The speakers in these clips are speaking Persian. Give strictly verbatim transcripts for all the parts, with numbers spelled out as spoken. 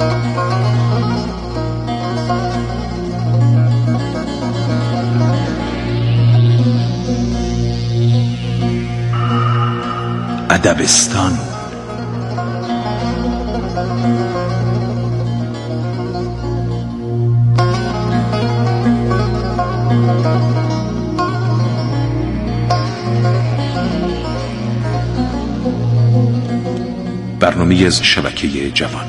ادبستان. برنامه‌ای از شبکه جوان.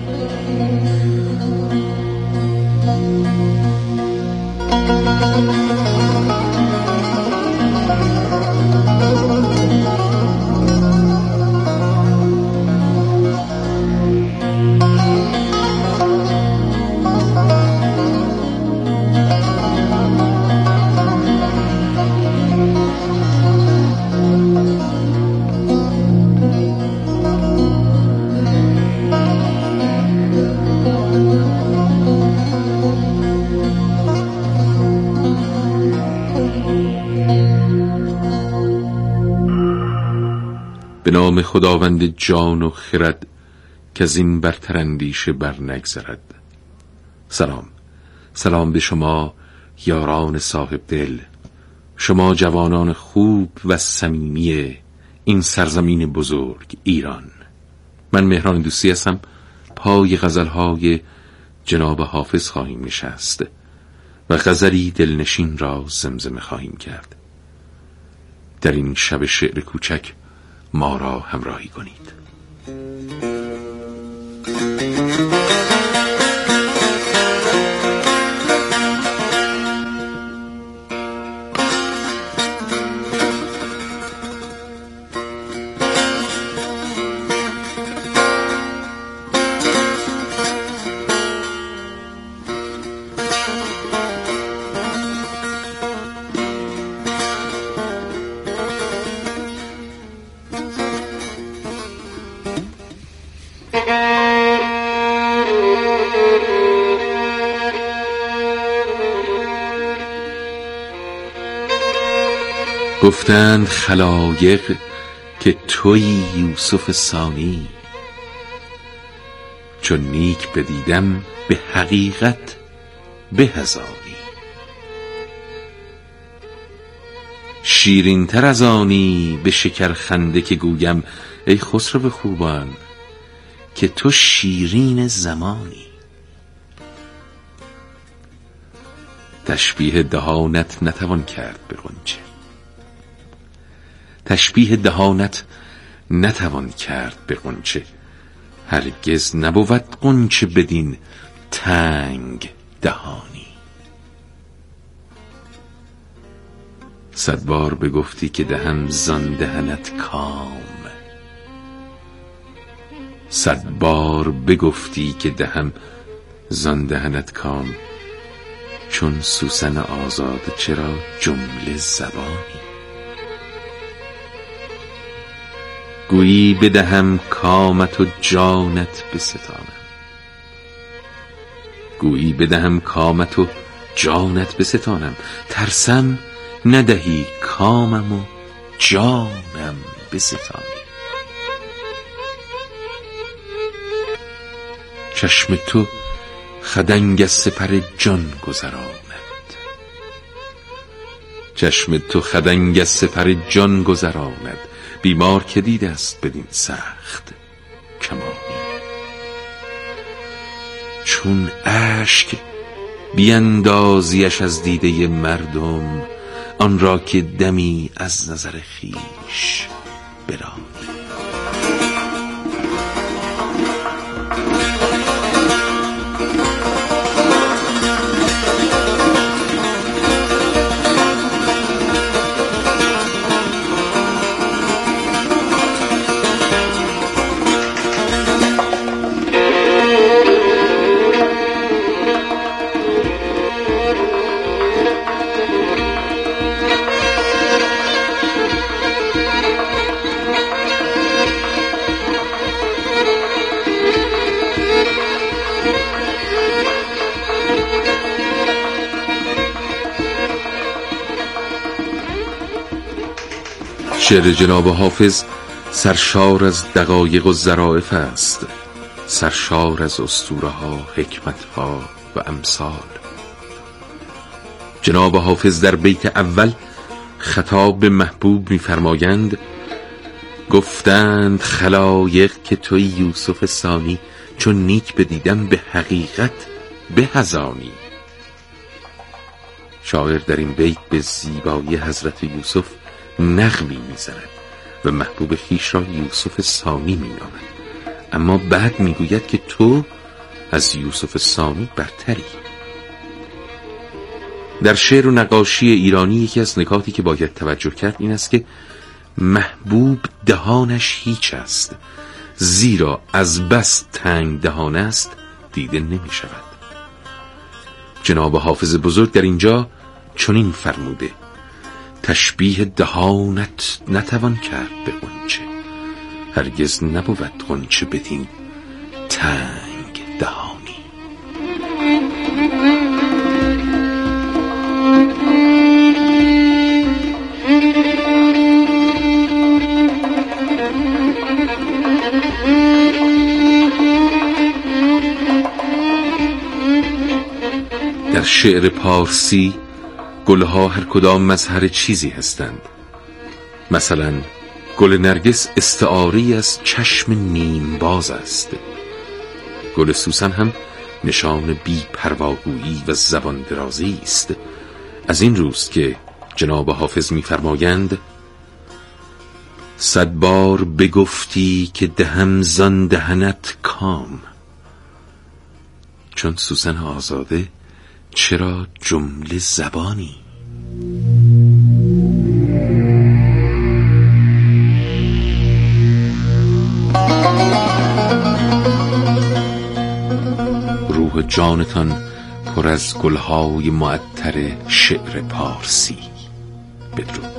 به نام خداوند جان و خرد که از این برتر اندیشه بر نگذرد. سلام، سلام به شما یاران صاحب دل، شما جوانان خوب و صمیمی این سرزمین بزرگ ایران. من مهران دوستی هستم. پای غزلهای جناب حافظ خواهیم نشست و غزلی دلنشین را زمزمه خواهیم کرد. در این شب شعر کوچک ما را همراهی کنید. گفتند خلایق که تویی یوسف ثانی، چون نیک بدیدم به حقیقت به از آنی. شیرین تر از آنی به شکر خنده که گویم ای خسرو خوبان که تو شیرین زمانی. تشبیه دهانت نتوان کرد به غنچه، تشبیه دهانت نتوان کرد به غنچه، هرگز نبود غنچه بدین تنگ دهانی. صد بار بگفتی که دهم زان دهنت کام، صد بار بگفتی که دهم زان دهنت کام، چون سوسن آزاد چرا جمله زبانی. گویی بدهم کامت و جانت بستانم، گویی بدهم کامت و جانت بستانم، ترسم ندهی کامم و جانم بستانی. چشم تو خدنگ از سپر جان گذراند، چشم تو خدنگ از سپر جان گذراند، بیمار که دیده است بدین سخت کمانی. چون اشک بیندازیش از دیده مردم، آن را که دمی از نظر خویش برانی. شعر جناب حافظ سرشار از دقایق و ظرافت است، سرشار از اسطوره ها، حکمت ها و امثال. جناب حافظ در بیت اول خطاب به محبوب می‌فرمایند: گفتند خلایق که توی یوسف ثانی، چون نیک بدیدم به حقیقت به هزانی. شاعر در این بیت به زیبایی حضرت یوسف نغمی می‌زند و محبوب خویش را یوسف ثانی می‌نامد، اما بعد می‌گوید که تو از یوسف ثانی برتری. در شعر و نقاشی ایرانی یکی از نکاتی که باید توجه کرد این است که محبوب دهانش هیچ است، زیرا از بس تنگ دهان است دیده نمی شود. جناب حافظ بزرگ در اینجا چنین فرموده: تشبیه دهانت نتوان کرد به غنچه، هرگز نبود غنچه بدین تنگ دهانی. در شعر پارسی گلها هر کدام مظهر چیزی هستند. مثلا گل نرگس استعاری از چشم نیم باز است. گل سوسن هم نشان بی پرواگویی و زبان درازی است. از این روست که جناب حافظ می‌فرمایند: صد بار بگفتی که دهم زان دهنت کام، چون سوسن آزاده چرا جمله زبانی. روح جانتان پر از گلهای معطر شعر پارسی. بدرود.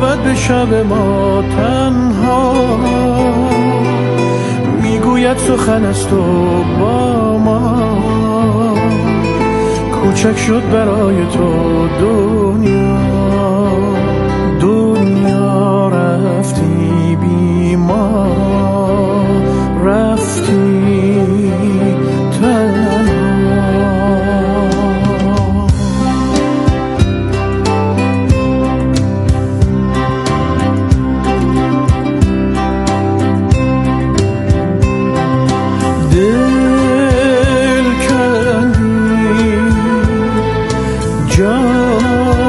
رود به شب ما تنها، میگوید سخن است و با ما، کوچک شد برای تو دنیا. دنیا رفتی بی ما، رفتی تنها. دل کندی جان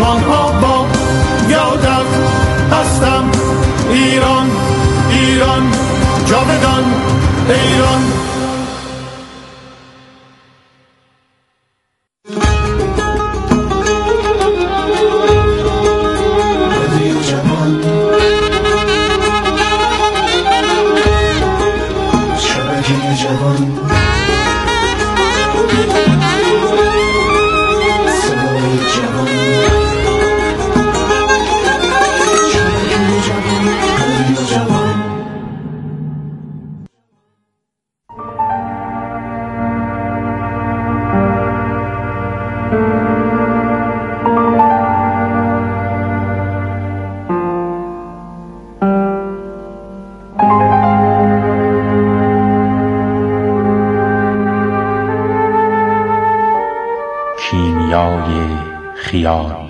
آسمان‌ها با یادت هستم. ایران ایران جاودان ایران. کیمیای خیال.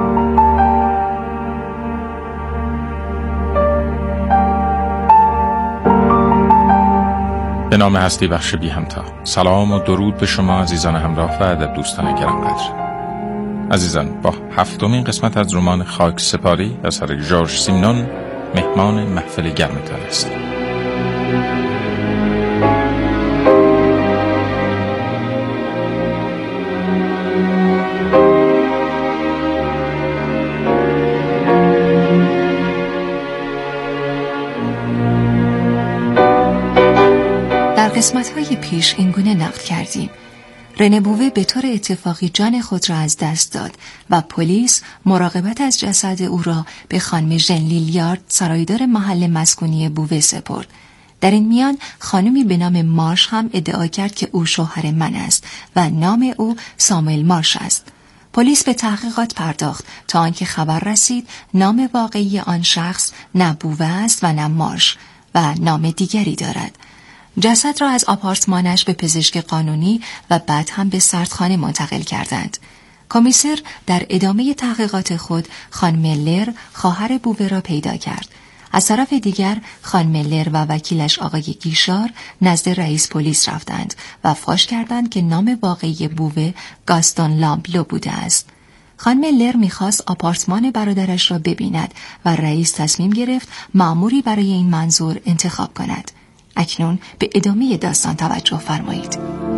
به نام هستی بخش بی همتا. سلام و درود به شما عزیزان همراه و ادب دوستان گرانقدر. عزیزان، با هفتمین قسمت از رمان خاک سپاری اثر ژورژ سیمنون مهمان محفل گرمتان است. قسمت‌های پیش اینگونه نقل کردیم: رنه بووه به طور اتفاقی جان خود را از دست داد و پلیس مراقبت از جسد او را به خانم ژن لیلیارد، سرایدار محل مسکونی بووه سپرد. در این میان خانمی به نام مارش هم ادعا کرد که او شوهر من است و نام او ساموئل مارش است. پلیس به تحقیقات پرداخت تا آنکه خبر رسید نام واقعی آن شخص نه بووه است و نه مارش و نام دیگری دارد. جسد را از آپارتمانش به پزشک قانونی و بعد هم به سردخانه منتقل کردند. کمیسر در ادامه تحقیقات خود خانم لر خواهر بووه را پیدا کرد. از طرف دیگر خانم لر و وکیلش آقای گیشار نزد رئیس پلیس رفتند و فاش کردند که نام واقعی بووه گاستون لامبلو بوده است. خانم لر می‌خواست آپارتمان برادرش را ببیند و رئیس تصمیم گرفت مأموری برای این منظور انتخاب کند. اکنون به ادامه داستان توجه فرمایید.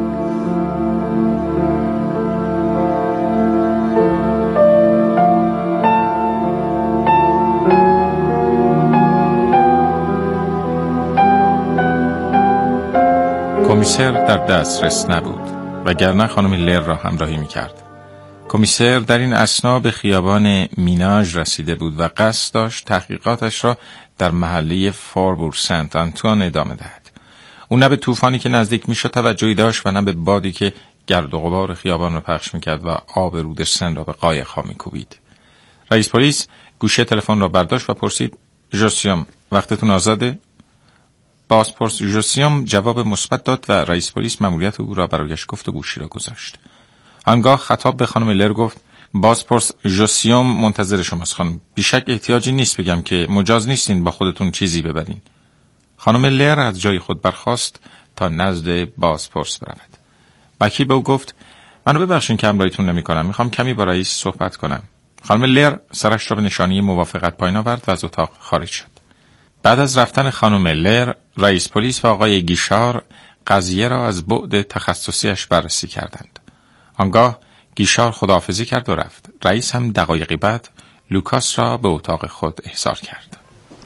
کمیسر در دسترس نبود وگرنه خانم لر را همراهی می‌کرد. کمیسر در این اثنا به خیابان میناژ رسیده بود و قصد داشت تحقیقاتش را در محله فوربور سنت آنتوان ادامه دهد. او نه به طوفانی که نزدیک میشد توجهی داشت و نه به بادی که گرد و غبار خیابان را پخش میکرد و آب رود سن را به قایق‌ها میکوبید. رئیس پلیس گوشه تلفن را برداشت و پرسید: ژوسیوم، وقتتون آزاده؟ بازپرس ژوسیوم جواب مثبت داد و رئیس پلیس مأموریت او را برایش گفت و گوشی را گذاشت. آنگاه خطاب به خانم لر گفت: بازپرس ژوسیوم منتظر شماست خانم. بیشک احتیاجی نیست بگم که مجاز نیستین با خودتون چیزی ببرین. خانم لر از جای خود برخاست تا نزد بازپرس برود. وکیل به او گفت: منو ببخشین که همراهیتون نمی‌کنم، میخوام کمی با رئیس صحبت کنم. خانم لر سرش را به نشانی موافقت پایین آورد و از اتاق خارج شد. بعد از رفتن خانم لر، رئیس پلیس و آقای گیشار قضیه را از بعد تخصصیش بررسی کردند. آنگاه گیشار خداحافظی کرد و رفت. رئیس هم دقایقی بعد لوکاس را به اتاق خود احضار کرد.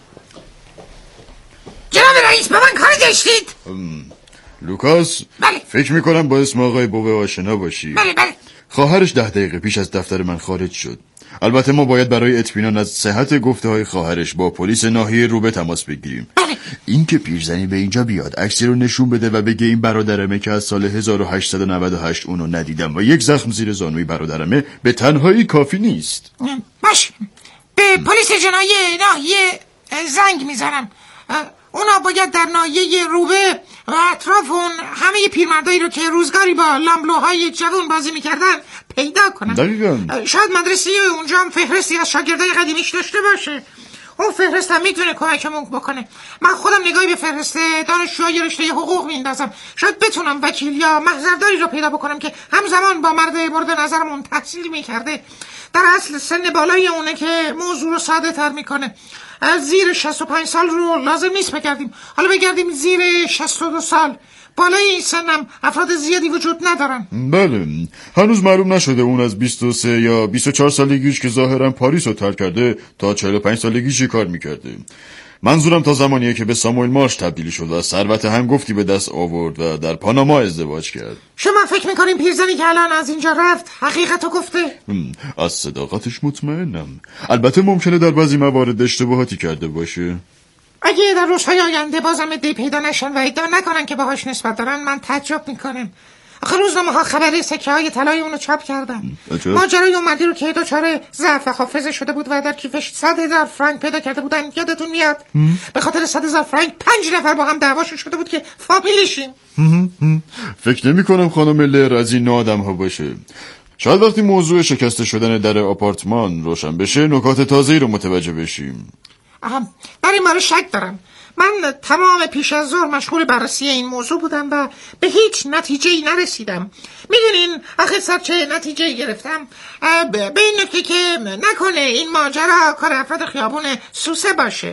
جناب رئیس، به من کاری داشتید؟ لوکاس؟ بله. فکر میکنم با اسم آقای بووه آشنا باشی. بله بله. خواهرش ده دقیقه پیش از دفتر من خارج شد. البته ما باید برای اطمینان از صحت گفته های خواهرش با پلیس ناحیه روبه تماس بگیریم. بله. این که پیرزنی به اینجا بیاد عکسی رو نشون بده و بگه این برادرمه که از سال هزار و هشتصد و نود و هشت اونو ندیدم و یک زخم زیر زانوی برادرمه، به تنهایی کافی نیست. باش، به پلیس جنایی ناحیه زنگ میزنم. اونا باید در ناحیه روبه و اطراف اون همه پیرمردایی رو که روزگاری با لامبلوهای جوان بازی میکردن پیدا کنن. دقیقاً. شاید مدرسه اونجا هم فهرستی از شاگردای قدیمیش داشته باشه. اون فهرست هم میتونه کمکمون بکنه. من خودم نگاهی به فهرست دانشجوهای رشته حقوق میندازم، شاید بتونم وکیل یا محضرداری رو پیدا بکنم که همزمان با مرد مورد نظرمون تحصیل میکرده. در اصل سن بالای اونه که موضوع رو ساده تر میکنه. از زیر شصت و پنج سال رو لازم نیست بگردیم، حالا بگردیم زیر شصت و دو سال. بالای این سنم افراد زیادی وجود ندارن. بله، هنوز معلوم نشده اون از بیست و سه یا بیست و چهار سالگیش که ظاهرا پاریس رو ترک کرده تا چهل و پنج سالگی چی کار میکرده. منظورم تا زمانیه که به ساموئل مارش تبدیل شد و ثروت هنگفتی به دست آورد و در پاناما ازدواج کرد. شما فکر میکنین پیرزنی که الان از اینجا رفت حقیقتو گفته؟ از صداقتش مطمئنم. البته ممکنه در بعضی موارد اشتباهاتی کرده باشه. اگه در روزهای آینده بازم ادعی پیدا نشن و ادعا نکنن که باهاش نسبت دارن، من تعجب میکنم. آخه روزنامه ها خبری سکه های طلای اونو چاپ کردن. ماجرای اون مردی رو که دچار ضعف حافظه شده بود و در کیفش صد هزار فرانک پیدا کرده بودن، یادتون میاد؟ به خاطر صد هزار فرانک پنج نفر با هم دعواشون شده بود که فامیلیشیم. فکر نمی کنم خانم لر از این آدم ها باشه. شاید وقتی موضوع شکسته شدن در آپارتمان روشن بشه نکات تازه‌ای رو متوجه بشیم. آها، در این مورد شک دارم. من تمام پیش از ظهر مشغول بررسی این موضوع بودم و به هیچ نتیجه‌ای نرسیدم. میدونین آخه سر چه نتیجه‌ای گرفتم؟ به این نکته که نکنه این ماجرا کار افراد خیابون سوسه باشه.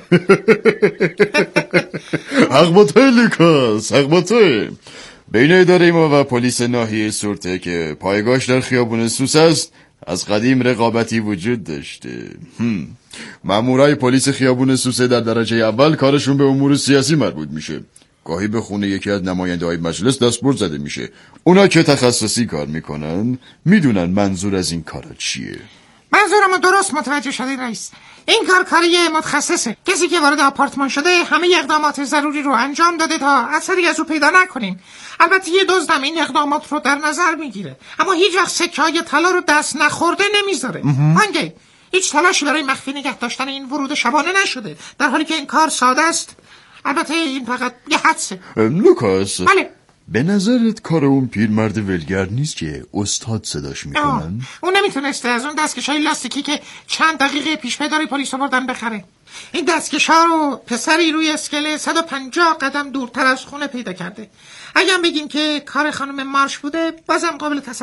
حق با توی لیکاس، حق با توی. بین اداره ما و پلیس ناحیه سورته که پایگاهش در خیابون سوسه است از قدیم رقابتی وجود داشته. مامورای پلیس خیابون سوسه در درجه اول کارشون به امور سیاسی مربوط میشه. گاهی به خونه یکی از نماینده‌های مجلس دستبرد زده میشه. اونا که تخصصی کار میکنن میدونن منظور از این کارا چیه. منظورمو درست متوجه شدی رئیس. این کار کاری متخصصه. کسی که وارد آپارتمان شده همه اقدامات ضروری رو انجام داده تا اثری از او پیدا نکنیم. البته یه دزدم این اقدامات رو در نظر میگیره، اما هیچ وقت سکه‌های طلا رو دست نخورده نمیذاره. هنگه هیچ تلاشی برای مخفی نگه داشتن این ورود شبانه نشده، در حالی که این کار ساده است. البته این فقط یه حدسه. لوکاس، بله. به نظرت کار اون پیرمرد ولگرد نیست که استاد صداش میکنن؟ اون نمیتونسته از اون دستکشای لاستیکی که چند دقیقه پیش پدری پلیس آوردن بخره. این دستکشا رو پسری روی اسکله صد و پنجاه قدم دورتر از خونه پیدا کرده. اگه هم بگیم که کار خانم مارش بوده بازم قابل تصور